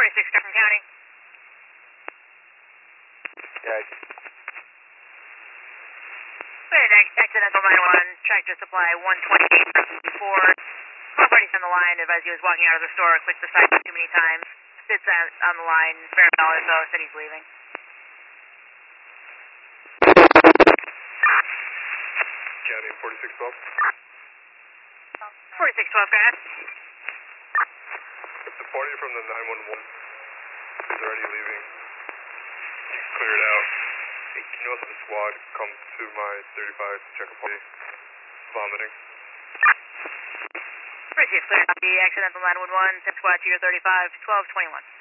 46 Gresham County. Yeah. Accidental 911, tractor supply 128 Ford. Call parties on the line, advised he was walking out of the store, clicked the side too many times. Sits on the line, fair dollar, so said he's leaving. County 4612. 4612, go ahead. The party from the 911 is already leaving. Cleared out. Hey, can you also the squad come to my 35 to check a party? Vomiting. Received, clear. The accidental 911, 10 squad to your 35, 1221.